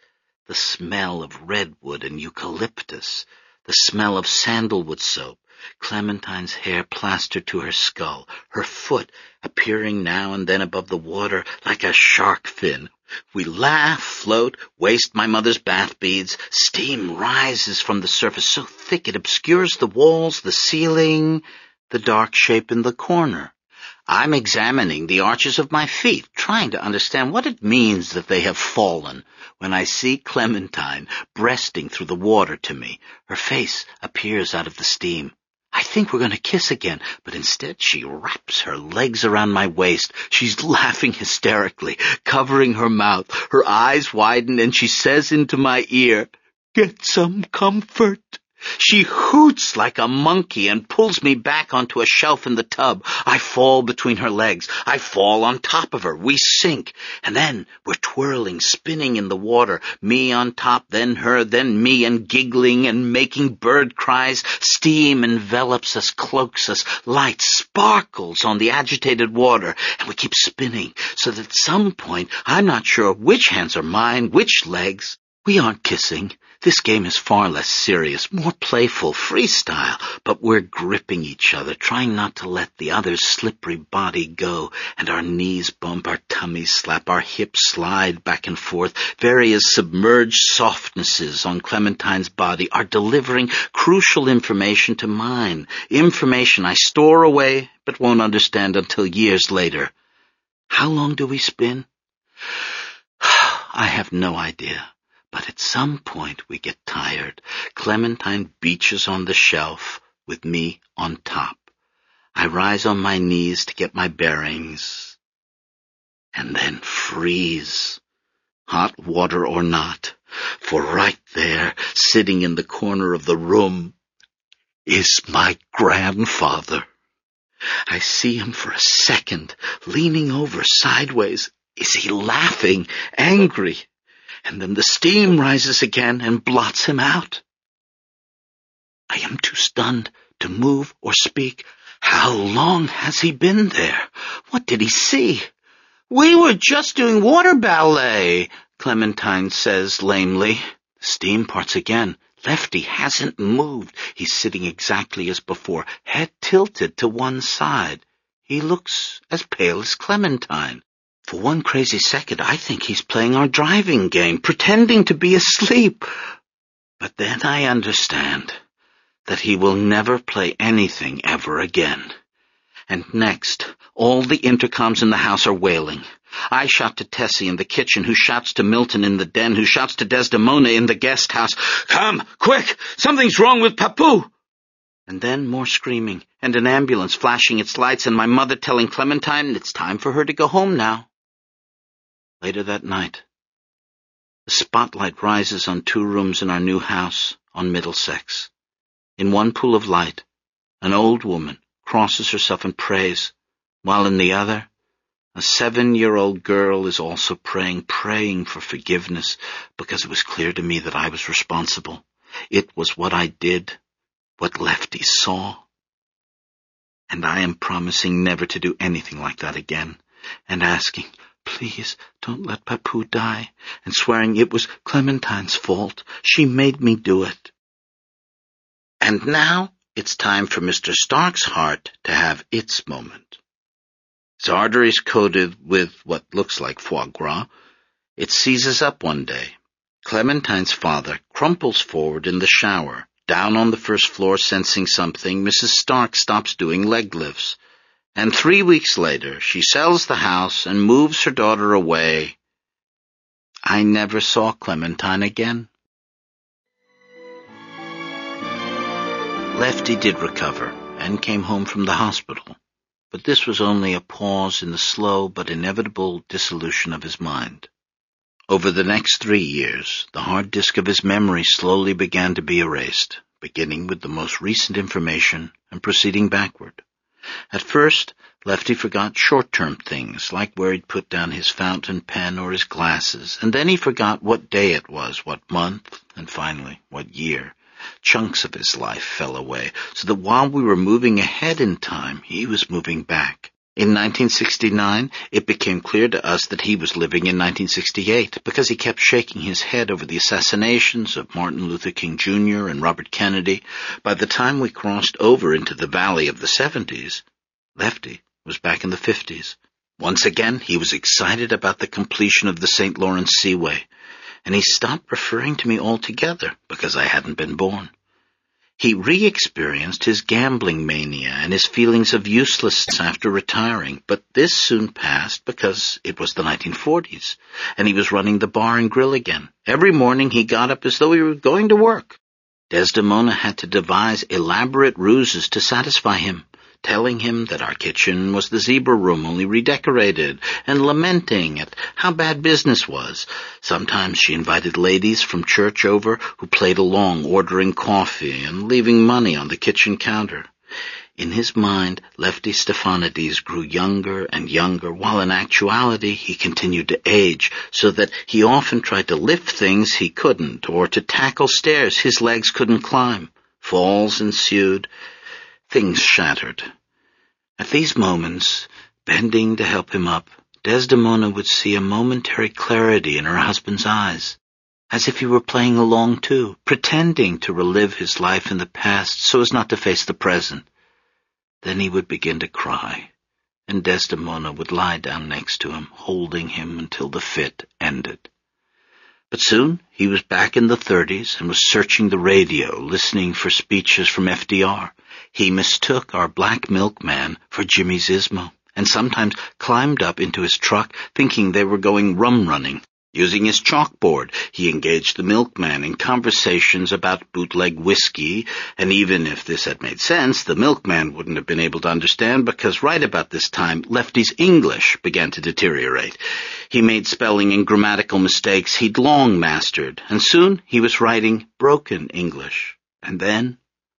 the smell of redwood and eucalyptus, the smell of sandalwood soap, Clementine's hair plastered to her skull, her foot appearing now and then above the water like a shark fin. We laugh, float, waste my mother's bath beads. Steam rises from the surface so thick it obscures the walls, the ceiling, the dark shape in the corner. I'm examining the arches of my feet, trying to understand what it means that they have fallen, when I see Clementine breasting through the water to me. Her face appears out of the steam. I think we're going to kiss again, but instead she wraps her legs around my waist. She's laughing hysterically, covering her mouth. Her eyes widen, and she says into my ear, "Get some comfort." She hoots like a monkey and pulls me back onto a shelf in the tub. I fall between her legs. I fall on top of her. We sink. And then we're twirling, spinning in the water. Me on top, then her, then me, and giggling and making bird cries. Steam envelops us, cloaks us. Light sparkles on the agitated water. And we keep spinning, so that at some point, I'm not sure which hands are mine, which legs. We aren't kissing. This game is far less serious, more playful, freestyle, but we're gripping each other, trying not to let the other's slippery body go, and our knees bump, our tummies slap, our hips slide back and forth. Various submerged softnesses on Clementine's body are delivering crucial information to mine, information I store away but won't understand until years later. How long do we spin? I have no idea. But at some point we get tired. Clementine beaches on the shelf with me on top. I rise on my knees to get my bearings, and then freeze, hot water or not, for right there, sitting in the corner of the room, is my grandfather. I see him for a second, leaning over sideways. Is he laughing, angry? And then the steam rises again and blots him out. I am too stunned to move or speak. How long has he been there? What did he see? "We were just doing water ballet," Clementine says lamely. The steam parts again. Lefty hasn't moved. He's sitting exactly as before, head tilted to one side. He looks as pale as Clementine. For one crazy second, I think he's playing our driving game, pretending to be asleep. But then I understand that he will never play anything ever again. And next, all the intercoms in the house are wailing. I shout to Tessie in the kitchen, who shouts to Milton in the den, who shouts to Desdemona in the guest house, "Come, quick! Something's wrong with Papou!" And then more screaming, and an ambulance flashing its lights, and my mother telling Clementine it's time for her to go home now. Later that night, the spotlight rises on two rooms in our new house on Middlesex. In one pool of light, an old woman crosses herself and prays, while in the other, a seven-year-old girl is also praying, praying for forgiveness, because it was clear to me that I was responsible. It was what I did, what Lefty saw. And I am promising never to do anything like that again, and asking, "Please don't let Papou die," and swearing it was Clementine's fault. She made me do it. And now it's time for Mister Stark's heart to have its moment. Its arteries coated with what looks like foie gras, it seizes up one day. Clementine's father crumples forward in the shower. Down on the first floor, sensing something, Missus Stark stops doing leg lifts. And three weeks later, she sells the house and moves her daughter away. I never saw Clementine again. Lefty did recover and came home from the hospital, but this was only a pause in the slow but inevitable dissolution of his mind. Over the next three years, the hard disk of his memory slowly began to be erased, beginning with the most recent information and proceeding backward. At first, Lefty forgot short-term things, like where he'd put down his fountain pen or his glasses, and then he forgot what day it was, what month, and finally, what year. Chunks of his life fell away, so that while we were moving ahead in time, he was moving back. In nineteen sixty-nine, it became clear to us that he was living in nineteen sixty-eight because he kept shaking his head over the assassinations of Martin Luther King Junior and Robert Kennedy. By the time we crossed over into the valley of the seventies, Lefty was back in the fifties. Once again, he was excited about the completion of the Saint Lawrence Seaway, and he stopped referring to me altogether because I hadn't been born. He re-experienced his gambling mania and his feelings of uselessness after retiring, but this soon passed because it was the nineteen forties, and he was running the bar and grill again. Every morning he got up as though he were going to work. Desdemona had to devise elaborate ruses to satisfy him, telling him that our kitchen was the zebra room only redecorated, and lamenting at how bad business was. Sometimes she invited ladies from church over who played along, ordering coffee and leaving money on the kitchen counter. In his mind, Lefty Stephanides grew younger and younger, while in actuality he continued to age, so that he often tried to lift things he couldn't, or to tackle stairs his legs couldn't climb. Falls ensued. Things shattered. At these moments, bending to help him up, Desdemona would see a momentary clarity in her husband's eyes, as if he were playing along too, pretending to relive his life in the past so as not to face the present. Then he would begin to cry, and Desdemona would lie down next to him, holding him until the fit ended. But soon he was back in the thirties and was searching the radio, listening for speeches from F D R. He mistook our black milkman for Jimmy Zismo, and sometimes climbed up into his truck thinking they were going rum-running. Using his chalkboard, he engaged the milkman in conversations about bootleg whiskey, and even if this had made sense, the milkman wouldn't have been able to understand because right about this time, Lefty's English began to deteriorate. He made spelling and grammatical mistakes he'd long mastered, and soon he was writing broken English, and then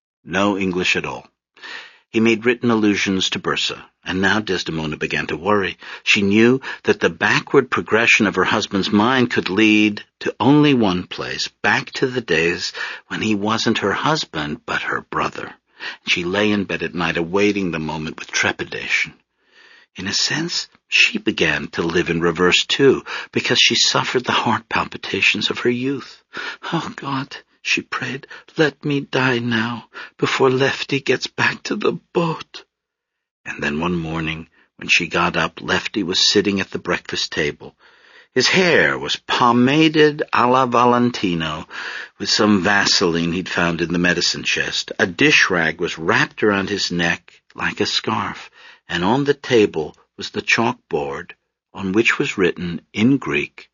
no English at all. He made written allusions to Bersa, and now Desdemona began to worry. She knew that the backward progression of her husband's mind could lead to only one place, back to the days when he wasn't her husband, but her brother. She lay in bed at night awaiting the moment with trepidation. In a sense, she began to live in reverse too, because she suffered the heart palpitations of her youth. Oh, God, she prayed, let me die now, before Lefty gets back to the boat. And then one morning, when she got up, Lefty was sitting at the breakfast table. His hair was pomaded a la Valentino, with some Vaseline he'd found in the medicine chest. A dish rag was wrapped around his neck like a scarf, and on the table was the chalkboard, on which was written in Greek,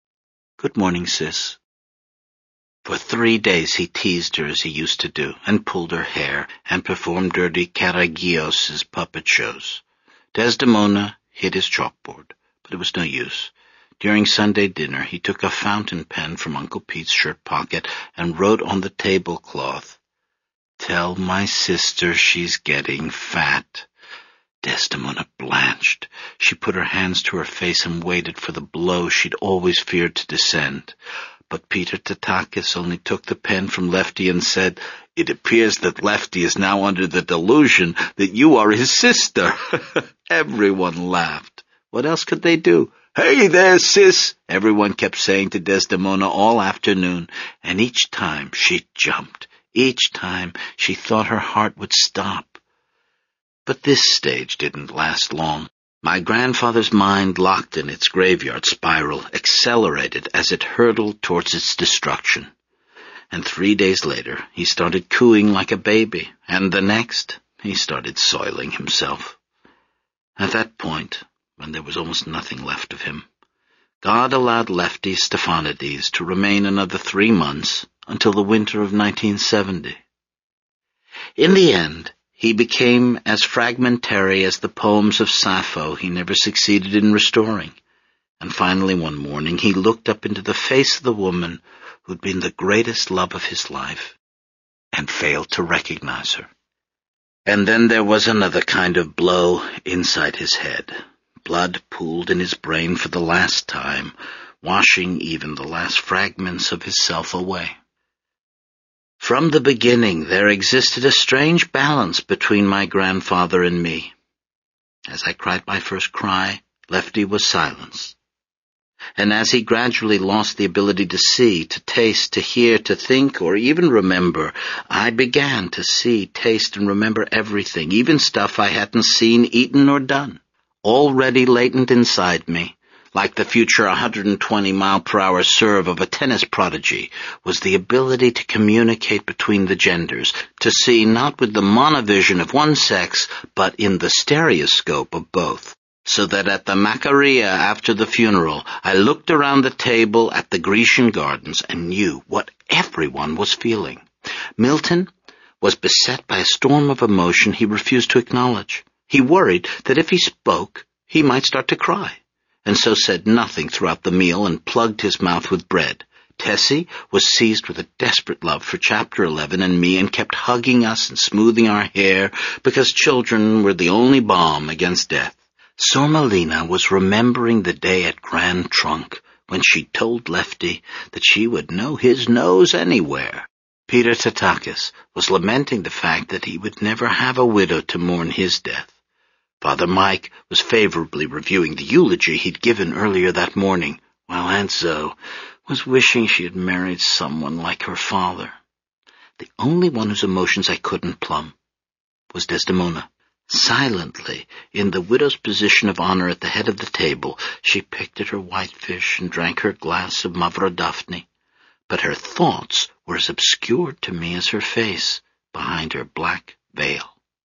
"Good morning, sis." For three days he teased her as he used to do, and pulled her hair, and performed dirty Karagios's puppet shows. Desdemona hid his chalkboard, but it was no use. During Sunday dinner he took a fountain pen from Uncle Pete's shirt pocket and wrote on the tablecloth, "Tell my sister she's getting fat." Desdemona blanched. She put her hands to her face and waited for the blow she'd always feared to descend. But Peter Tatakis only took the pen from Lefty and said, "It appears that Lefty is now under the delusion that you are his sister." Everyone laughed. What else could they do? "Hey there, sis," everyone kept saying to Desdemona all afternoon, and each time she jumped. Each time she thought her heart would stop. But this stage didn't last long. My grandfather's mind, locked in its graveyard spiral, accelerated as it hurtled towards its destruction. And three days later, he started cooing like a baby, and the next, he started soiling himself. At that point, when there was almost nothing left of him, God allowed Lefty Stephanides to remain another three months until the winter of nineteen seventy. In the end, he became as fragmentary as the poems of Sappho he never succeeded in restoring. And finally one morning he looked up into the face of the woman who'd been the greatest love of his life, and failed to recognize her. And then there was another kind of blow inside his head. Blood pooled in his brain for the last time, washing even the last fragments of his self away. From the beginning there existed a strange balance between my grandfather and me. As I cried my first cry, Lefty was silenced. And as he gradually lost the ability to see, to taste, to hear, to think, or even remember, I began to see, taste, and remember everything, even stuff I hadn't seen, eaten, or done. Already latent inside me, like the future one hundred twenty mile per hour serve of a tennis prodigy, was the ability to communicate between the genders, to see not with the monovision of one sex, but in the stereoscope of both. So that at the Macaria after the funeral, I looked around the table at the Grecian gardens and knew what everyone was feeling. Milton was beset by a storm of emotion he refused to acknowledge. He worried that if he spoke, he might start to cry, and so said nothing throughout the meal and plugged his mouth with bread. Tessie was seized with a desperate love for Chapter eleven and me and kept hugging us and smoothing our hair because children were the only balm against death. Sormelina was remembering the day at Grand Trunk when she told Lefty that she would know his nose anywhere. Peter Tatakis was lamenting the fact that he would never have a widow to mourn his death. Father Mike was favorably reviewing the eulogy he'd given earlier that morning, while Aunt Zoe was wishing she had married someone like her father. The only one whose emotions I couldn't plumb was Desdemona. Silently, in the widow's position of honor at the head of the table, she picked at her whitefish and drank her glass of Mavrodaphne. But her thoughts were as obscured to me as her face behind her black veil.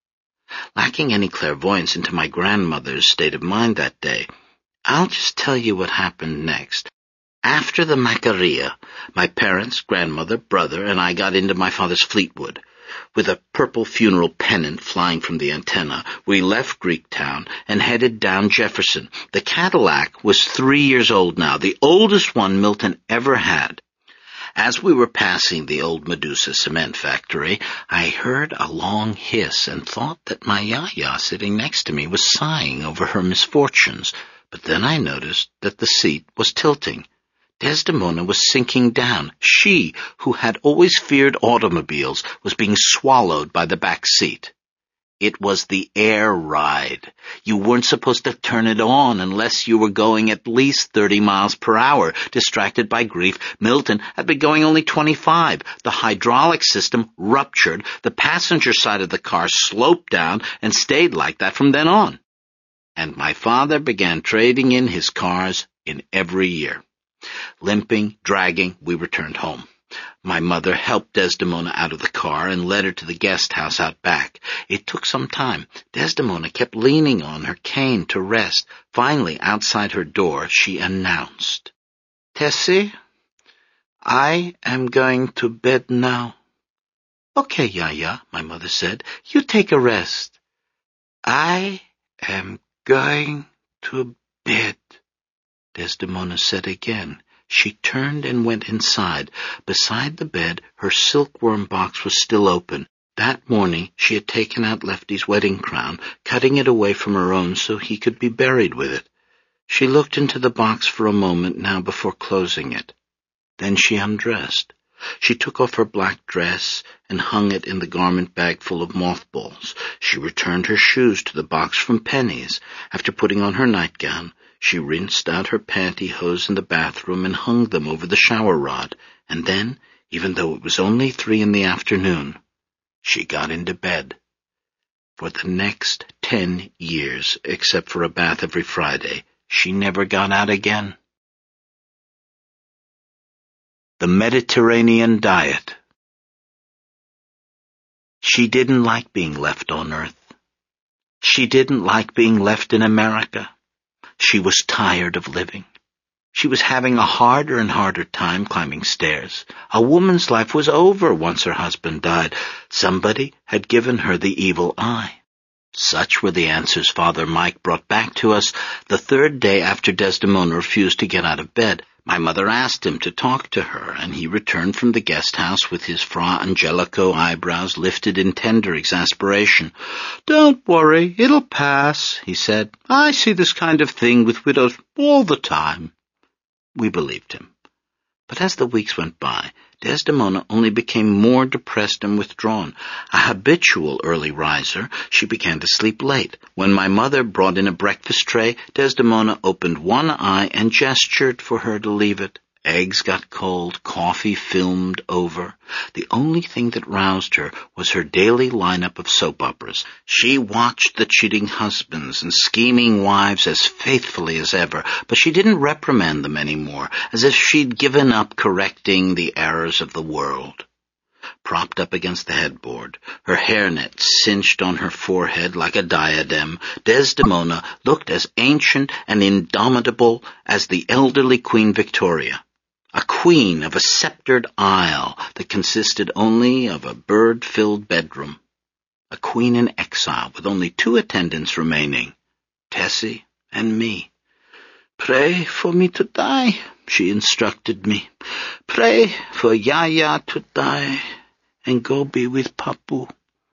Lacking any clairvoyance into my grandmother's state of mind that day, I'll just tell you what happened next. After the Macaria, my parents, grandmother, brother, and I got into my father's Fleetwood. With a purple funeral pennant flying from the antenna, we left Greektown and headed down Jefferson. The Cadillac was three years old now, the oldest one Milton ever had. As we were passing the old Medusa cement factory, I heard a long hiss and thought that my Yaya sitting next to me was sighing over her misfortunes, but then I noticed that the seat was tilting. Desdemona was sinking down. She, who had always feared automobiles, was being swallowed by the back seat. It was the air ride. You weren't supposed to turn it on unless you were going at least thirty miles per hour. Distracted by grief, Milton had been going only twenty-five. The hydraulic system ruptured. The passenger side of the car sloped down and stayed like that from then on. And my father began trading in his cars in every year. Limping, dragging, we returned home. My mother helped Desdemona out of the car and led her to the guest house out back. It took some time. Desdemona kept leaning on her cane to rest. Finally, outside her door, she announced, "Tessie, I am going to bed now." "Okay, Yaya," my mother said. "You take a rest." "I am going to bed," Desdemona said again. She turned and went inside. Beside the bed, her silkworm box was still open. That morning, she had taken out Lefty's wedding crown, cutting it away from her own so he could be buried with it. She looked into the box for a moment now before closing it. Then she undressed. She took off her black dress and hung it in the garment bag full of mothballs. She returned her shoes to the box from Penny's. After putting on her nightgown, she rinsed out her pantyhose in the bathroom and hung them over the shower rod. And then, even though it was only three in the afternoon, she got into bed. For the next ten years, except for a bath every Friday, she never got out again. The Mediterranean Diet. She didn't like being left on Earth. She didn't like being left in America. She was tired of living. She was having a harder and harder time climbing stairs. A woman's life was over once her husband died. Somebody had given her the evil eye. Such were the answers Father Mike brought back to us the third day after Desdemona refused to get out of bed. My mother asked him to talk to her, and he returned from the guest house with his Fra Angelico eyebrows lifted in tender exasperation. "Don't worry, it'll pass," he said. "I see this kind of thing with widows all the time." We believed him. But as the weeks went by, Desdemona only became more depressed and withdrawn. A habitual early riser, she began to sleep late. When my mother brought in a breakfast tray, Desdemona opened one eye and gestured for her to leave it. Eggs got cold, coffee filmed over. The only thing that roused her was her daily lineup of soap operas. She watched the cheating husbands and scheming wives as faithfully as ever, but she didn't reprimand them anymore, as if she'd given up correcting the errors of the world. Propped up against the headboard, her hairnet cinched on her forehead like a diadem, Desdemona looked as ancient and indomitable as the elderly Queen Victoria. A queen of a sceptred isle that consisted only of a bird-filled bedroom. A queen in exile with only two attendants remaining, Tessie and me. "Pray for me to die," she instructed me. "Pray for Yaya to die and go be with Papu."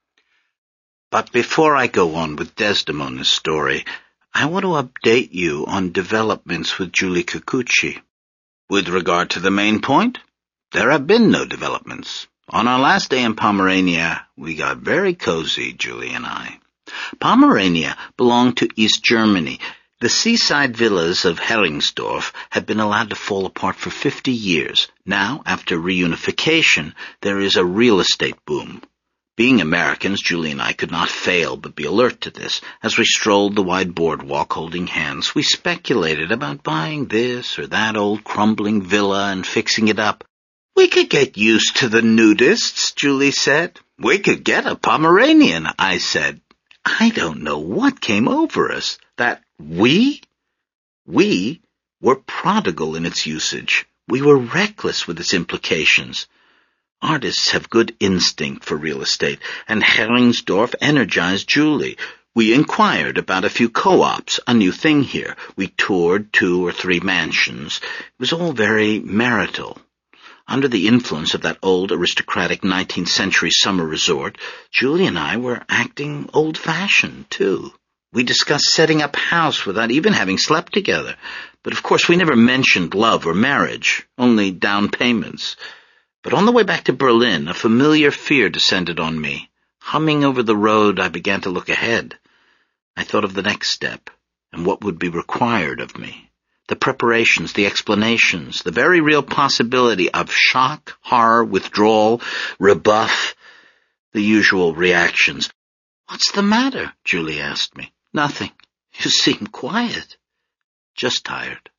But before I go on with Desdemona's story, I want to update you on developments with Julie Kikuchi. With regard to the main point, there have been no developments. On our last day in Pomerania, we got very cozy, Julie and I. Pomerania belonged to East Germany. The seaside villas of Heringsdorf had been allowed to fall apart for fifty years. Now, after reunification, there is a real estate boom. Being Americans, Julie and I could not fail but be alert to this. As we strolled the wide boardwalk holding hands, we speculated about buying this or that old crumbling villa and fixing it up. "We could get used to the nudists," Julie said. "We could get a Pomeranian," I said. I don't know what came over us. That we? We were prodigal in its usage. We were reckless with its implications. Artists have good instinct for real estate, and Heringsdorf energized Julie. We inquired about a few co-ops, a new thing here. We toured two or three mansions. It was all very marital. Under the influence of that old aristocratic nineteenth century summer resort, Julie and I were acting old-fashioned, too. We discussed setting up house without even having slept together. But of course we never mentioned love or marriage, only down payments. But on the way back to Berlin, a familiar fear descended on me. Humming over the road, I began to look ahead. I thought of the next step, and what would be required of me. The preparations, the explanations, the very real possibility of shock, horror, withdrawal, rebuff, the usual reactions. "What's the matter?" Julie asked me. "Nothing. You seem quiet." "Just tired."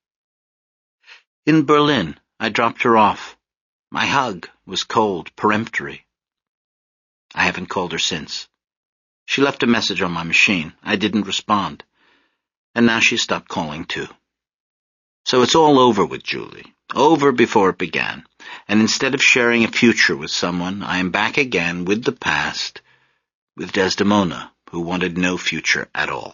In Berlin, I dropped her off. My hug was cold, peremptory. I haven't called her since. She left a message on my machine. I didn't respond. And now she stopped calling, too. So it's all over with Julie. Over before it began. And instead of sharing a future with someone, I am back again with the past, with Desdemona, who wanted no future at all.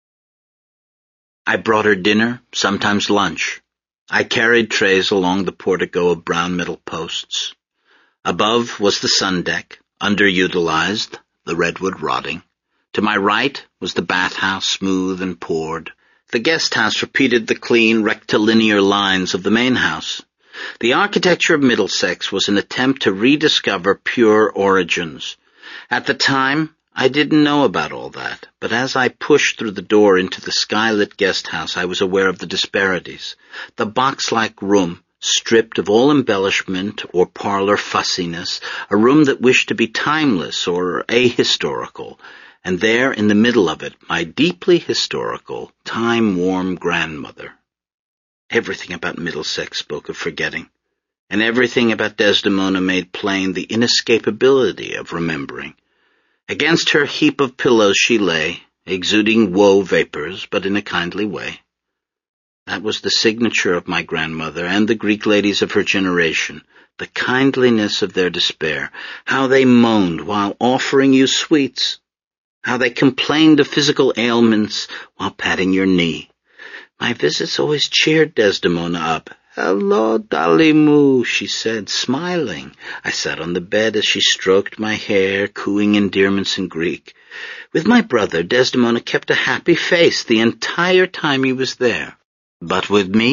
I brought her dinner, sometimes lunch. I carried trays along the portico of brown metal posts. Above was the sun deck, underutilized, the redwood rotting. To my right was the bathhouse, smooth and poured. The guest house repeated the clean, rectilinear lines of the main house. The architecture of Middlesex was an attempt to rediscover pure origins. At the time, I didn't know about all that, but as I pushed through the door into the skylit guest house, I was aware of the disparities. The box-like room, stripped of all embellishment or parlor fussiness, a room that wished to be timeless or ahistorical, and there in the middle of it, my deeply historical, time-warm grandmother. Everything about Middlesex spoke of forgetting, and everything about Desdemona made plain the inescapability of remembering. Against her heap of pillows she lay, exuding woe vapors, but in a kindly way. That was the signature of my grandmother and the Greek ladies of her generation, the kindliness of their despair, how they moaned while offering you sweets, how they complained of physical ailments while patting your knee. My visits always cheered Desdemona up. "Hello, Dalimu," she said, smiling. I sat on the bed as she stroked my hair, cooing endearments in Greek. With my brother, Desdemona kept a happy face the entire time he was there. But with me,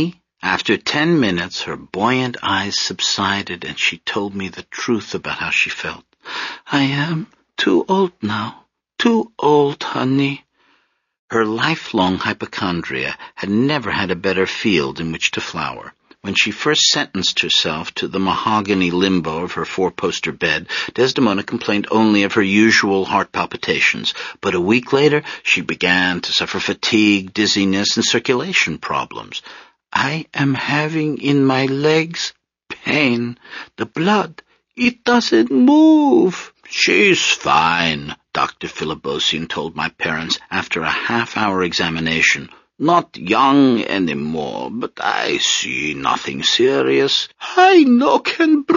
After ten minutes, her buoyant eyes subsided, and she told me the truth about how she felt. "I am too old now. Too old, honey." Her lifelong hypochondria had never had a better field in which to flower. When she first sentenced herself to the mahogany limbo of her four-poster bed, Desdemona complained only of her usual heart palpitations, but a week later she began to suffer fatigue, dizziness, and circulation problems. "I am having in my legs pain. The blood, it doesn't move." "She's fine," Doctor Filibosian told my parents after a half-hour examination. "Not young anymore, but I see nothing serious." "I no can